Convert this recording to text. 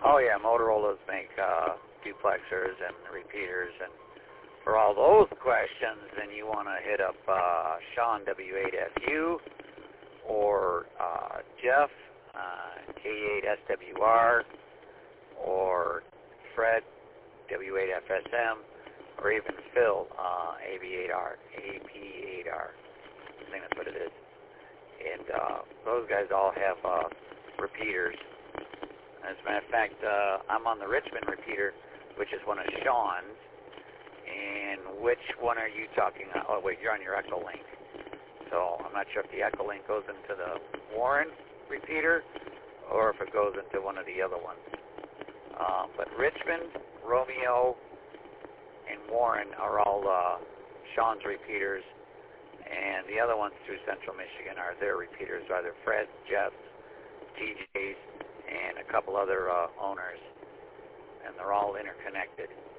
Oh yeah, Motorola's make duplexers and repeaters, and for all those questions, then you want to hit up Sean W8FU or Jeff K8SWR or Fred W8FSM or even Phil AB8R. I think that's what it is. And those guys all have repeaters. As a matter of fact, I'm on the Richmond repeater, which is one of Sean's. And which one are you talking about? Oh, wait, you're on your Echolink. So I'm not sure if the Echolink goes into the Warren repeater or if it goes into one of the other ones. But Richmond, Romeo, and Warren are all Sean's repeaters. And the other ones through Central Michigan are their repeaters, either Fred, Jeff, TJ's, and a couple other owners. And they're all interconnected.